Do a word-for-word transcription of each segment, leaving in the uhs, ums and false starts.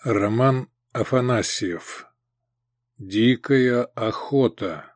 Роман Афанасьев. Дикая охота.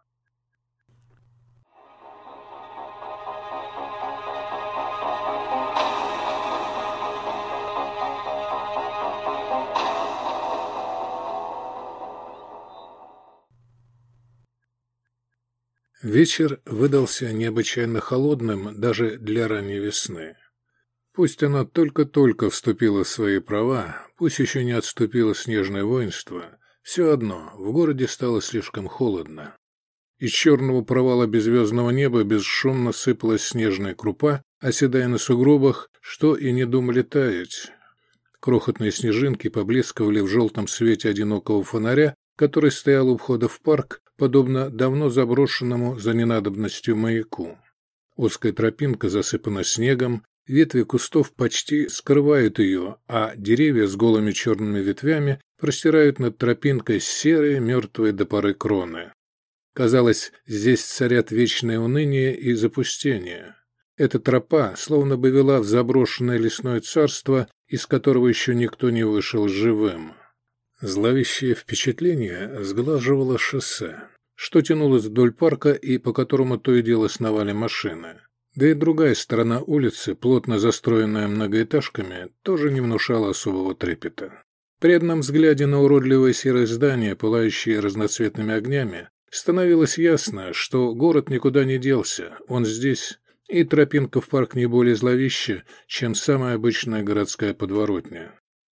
Вечер выдался необычайно холодным даже для ранней весны. Пусть она только-только вступила в свои права, пусть еще не отступило снежное воинство, все одно, в городе стало слишком холодно. Из черного провала беззвездного неба бесшумно сыпалась снежная крупа, оседая на сугробах, что и не думали таять. Крохотные снежинки поблескивали в желтом свете одинокого фонаря, который стоял у входа в парк, подобно давно заброшенному за ненадобностью маяку. Узкая тропинка засыпана снегом, ветви кустов почти скрывают ее, а деревья с голыми черными ветвями простирают над тропинкой серые, мертвые до поры кроны. Казалось, здесь царят вечное уныние и запустение. Эта тропа словно бы вела в заброшенное лесное царство, из которого еще никто не вышел живым. Зловещее впечатление сглаживало шоссе, что тянулось вдоль парка и по которому то и дело сновали машины. Да и другая сторона улицы, плотно застроенная многоэтажками, тоже не внушала особого трепета. При одном взгляде на уродливое серое здание, пылающее разноцветными огнями, становилось ясно, что город никуда не делся, он здесь, и тропинка в парк не более зловеща, чем самая обычная городская подворотня.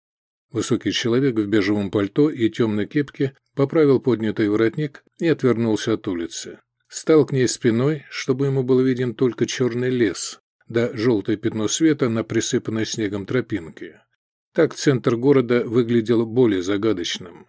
Высокий человек в бежевом пальто и темной кепке поправил поднятый воротник и отвернулся от улицы. Стал к ней спиной, чтобы ему был виден только черный лес, да желтое пятно света на присыпанной снегом тропинке. Так центр города выглядел более загадочным.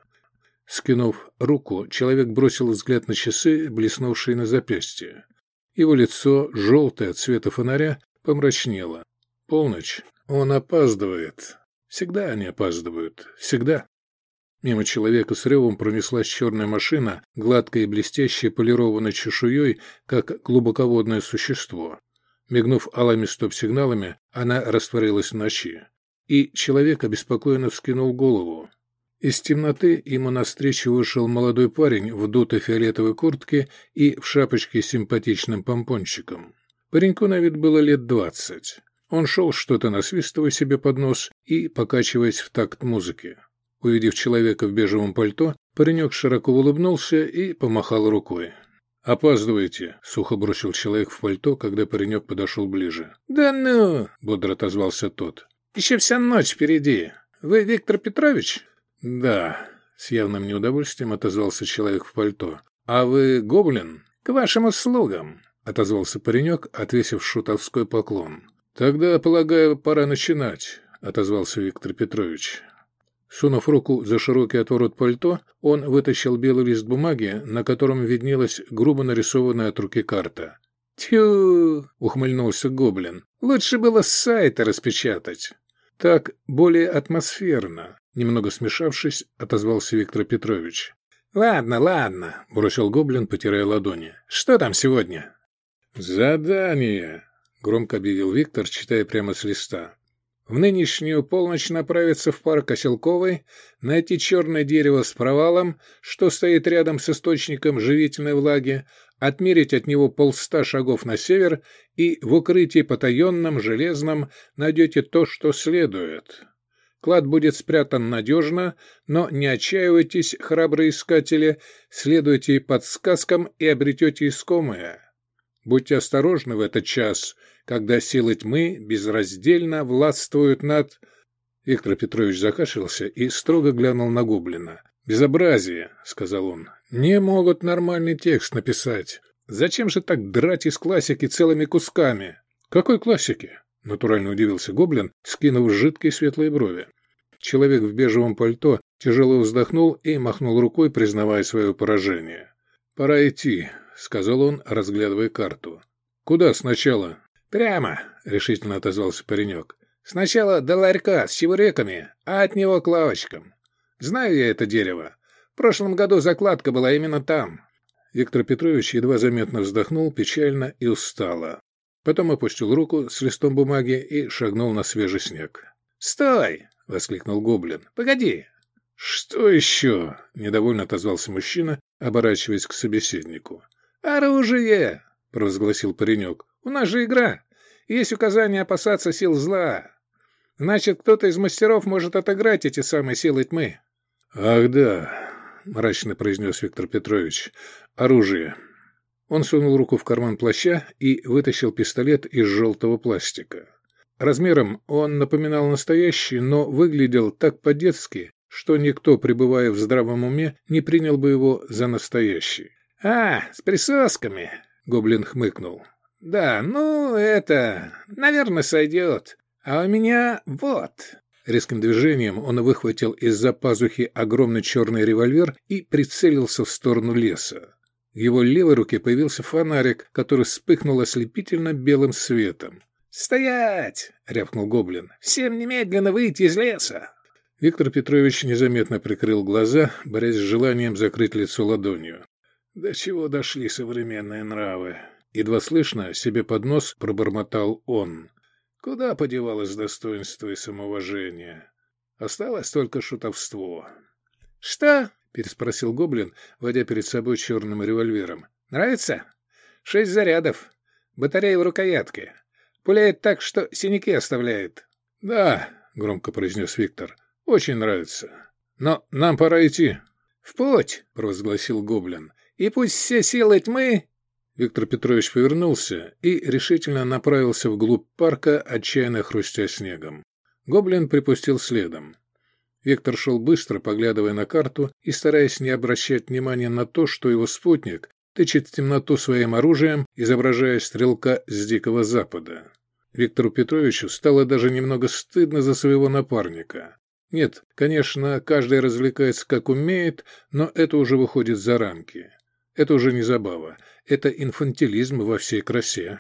Скинув руку, человек бросил взгляд на часы, блеснувшие на запястье. Его лицо, желтое от света фонаря, помрачнело. Полночь. Он опаздывает. Всегда они опаздывают. Всегда. Мимо человека с ревом пронеслась черная машина, гладкая и блестящая полированной чешуей, как глубоководное существо. Мигнув алыми стоп-сигналами, она растворилась в ночи. И человек обеспокоенно вскинул голову. Из темноты ему навстречу вышел молодой парень в дутой фиолетовой куртке и в шапочке с симпатичным помпончиком. Пареньку на вид было лет двадцать. Он шел, что-то насвистывая себе под нос и покачиваясь в такт музыки. Увидев человека в бежевом пальто, паренек широко улыбнулся и помахал рукой. «Опаздываете», — сухо бросил человек в пальто, когда паренек подошел ближе. «Да ну!» — бодро отозвался тот. «Еще вся ночь впереди. Вы Виктор Петрович?» «Да», — с явным неудовольствием отозвался человек в пальто. «А вы гоблин?» «К вашим услугам», — отозвался паренек, отвесив шутовской поклон. «Тогда, полагаю, пора начинать», — отозвался Виктор Петрович. Сунув руку за широкий отворот пальто, он вытащил белый лист бумаги, на котором виднелась грубо нарисованная от руки карта. «Тю!» — ухмыльнулся гоблин. «Лучше было с сайта распечатать». «Так более атмосферно», — немного смешавшись, отозвался Виктор Петрович. «Ладно, ладно», — бросил гоблин, потирая ладони. «Что там сегодня?» «Задание», — громко объявил Виктор, читая прямо с листа. «В нынешнюю полночь направиться в парк Оселковой, найти черное дерево с провалом, что стоит рядом с источником живительной влаги, отмерить от него полста шагов на север и в укрытии потаенном, железном, найдете то, что следует. Клад будет спрятан надежно, но не отчаивайтесь, храбрые искатели, следуйте подсказкам и обретете искомое. Будьте осторожны в этот час, когда силы тьмы безраздельно властвуют над...» Виктор Петрович закашлялся и строго глянул на гоблина. «Безобразие», — сказал он. «Не могут нормальный текст написать. Зачем же так драть из классики целыми кусками?» «Какой классики?» — натурально удивился гоблин, скинув жидкие светлые брови. Человек в бежевом пальто тяжело вздохнул и махнул рукой, признавая свое поражение. «Пора идти», — сказал он, разглядывая карту. «Куда сначала?» «Прямо», — решительно отозвался паренек. «Сначала до ларька с чебуреками, а от него к лавочкам. Знаю я это дерево. В прошлом году закладка была именно там». Виктор Петрович едва заметно вздохнул печально и устало. Потом опустил руку с листом бумаги и шагнул на свежий снег. «Стой!» — воскликнул гоблин. «Погоди! «Что еще?» — недовольно отозвался мужчина, оборачиваясь к собеседнику. «Оружие!» — провозгласил паренек. «У нас же игра. Есть указание опасаться сил зла. Значит, кто-то из мастеров может отыграть эти самые силы тьмы». «Ах да», — мрачно произнес Виктор Петрович. «Оружие». Он сунул руку в карман плаща и вытащил пистолет из желтого пластика. Размером он напоминал настоящий, но выглядел так по-детски, что никто, пребывая в здравом уме, не принял бы его за настоящий. «А, с присосками!» — гоблин хмыкнул. «Да, ну, это, наверное, сойдет. А у меня вот...» Резким движением он выхватил из-за пазухи огромный черный револьвер и прицелился в сторону леса. В его левой руке появился фонарик, который вспыхнул ослепительно белым светом. «Стоять!» — рявкнул гоблин. «Всем немедленно выйти из леса!» Виктор Петрович незаметно прикрыл глаза, борясь с желанием закрыть лицо ладонью. «До чего дошли современные нравы?» Едва слышно, себе под нос пробормотал он. «Куда подевалось достоинство и самоуважение? Осталось только шутовство». «Что?» — переспросил гоблин, водя перед собой черным револьвером. «Нравится? Шесть зарядов. Батарея в рукоятке. Пуляет так, что синяки оставляет». «Да», — громко произнес Виктор. «Очень нравится. Но нам пора идти». «В путь!» — провозгласил гоблин. «И пусть все силы тьмы...» Виктор Петрович повернулся и решительно направился вглубь парка, отчаянно хрустя снегом. Гоблин припустил следом. Виктор шел быстро, поглядывая на карту и стараясь не обращать внимания на то, что его спутник тычет в темноту своим оружием, изображая стрелка с Дикого Запада. Виктору Петровичу стало даже немного стыдно за своего напарника. Нет, конечно, каждый развлекается как умеет, но это уже выходит за рамки. Это уже не забава, это инфантилизм во всей красе.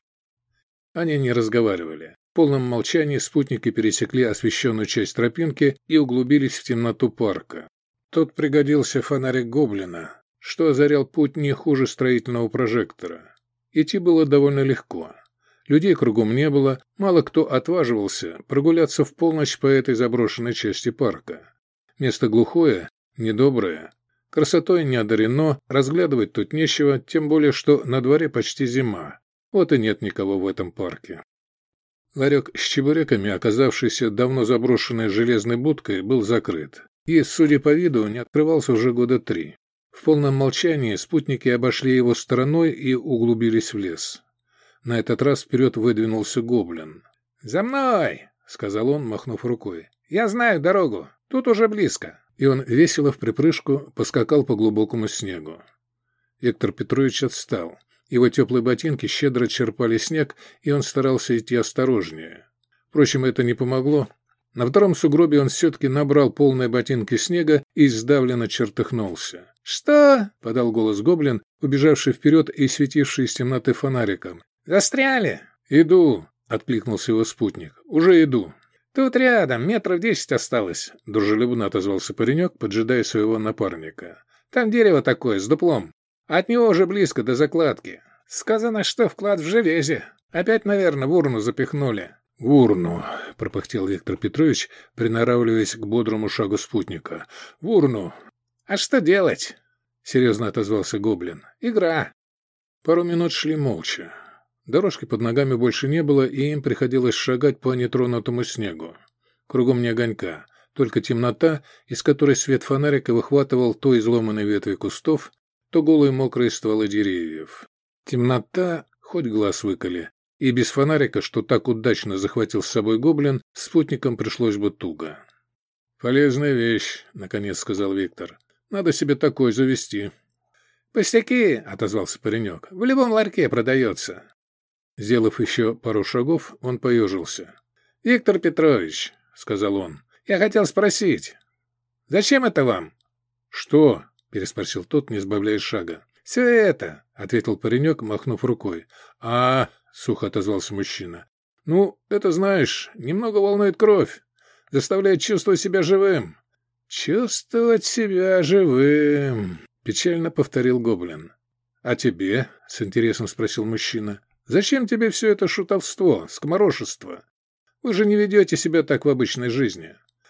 Они не разговаривали. В полном молчании спутники пересекли освещенную часть тропинки и углубились в темноту парка. Тут пригодился фонарик гоблина, что озарял путь не хуже строительного прожектора. Идти было довольно легко. Людей кругом не было, мало кто отваживался прогуляться в полночь по этой заброшенной части парка. Место глухое, недоброе. Красотой не одарено, разглядывать тут нечего, тем более, что на дворе почти зима. Вот и нет никого в этом парке. Ларек с чебуреками, оказавшийся давно заброшенной железной будкой, был закрыт. И, судя по виду, не открывался уже года три. В полном молчании спутники обошли его стороной и углубились в лес. На этот раз вперед выдвинулся гоблин. «За мной!» — сказал он, махнув рукой. «Я знаю дорогу. Тут уже близко». И он весело в припрыжку поскакал по глубокому снегу. Виктор Петрович отстал. Его теплые ботинки щедро черпали снег, и он старался идти осторожнее. Впрочем, это не помогло. На втором сугробе он все-таки набрал полные ботинки снега и сдавленно чертыхнулся. «Что?» — подал голос гоблин, убежавший вперед и светивший из темноты фонариком. «Застряли!» «Иду!» — откликнулся его спутник. «Уже иду!» «Тут рядом, метров десять осталось», — дружелюбно отозвался паренек, поджидая своего напарника. «Там дерево такое, с дуплом. От него уже близко до закладки. Сказано, что вклад в железе. Опять, наверное, в урну запихнули». «В урну», — пропыхтел Виктор Петрович, приноравливаясь к бодрому шагу спутника. «В урну». «А что делать?» — серьезно отозвался гоблин. «Игра». Пару минут шли молча. Дорожки под ногами больше не было, и им приходилось шагать по нетронутому снегу. Кругом не огонька, только темнота, из которой свет фонарика выхватывал то изломанные ветви кустов, то голые мокрые стволы деревьев. Темнота, хоть глаз выколи, и без фонарика, что так удачно захватил с собой гоблин, спутникам пришлось бы туго. «Полезная вещь», — наконец сказал Виктор. «Надо себе такой завести». «Пустяки», — отозвался паренек, — «в любом ларьке продается». Сделав еще пару шагов, он поежился. «Виктор Петрович», — сказал он, — «я хотел спросить, зачем это вам?» «Что?» — переспросил тот, не сбавляя шага. «Все это», — ответил паренек, махнув рукой. «А, — сухо отозвался мужчина, — ну, это, знаешь, немного волнует кровь, заставляет чувствовать себя живым». «Чувствовать себя живым», — печально повторил гоблин. «А тебе?» — с интересом спросил мужчина. «Зачем тебе все это шутовство, скоморошество? Вы же не ведете себя так в обычной жизни».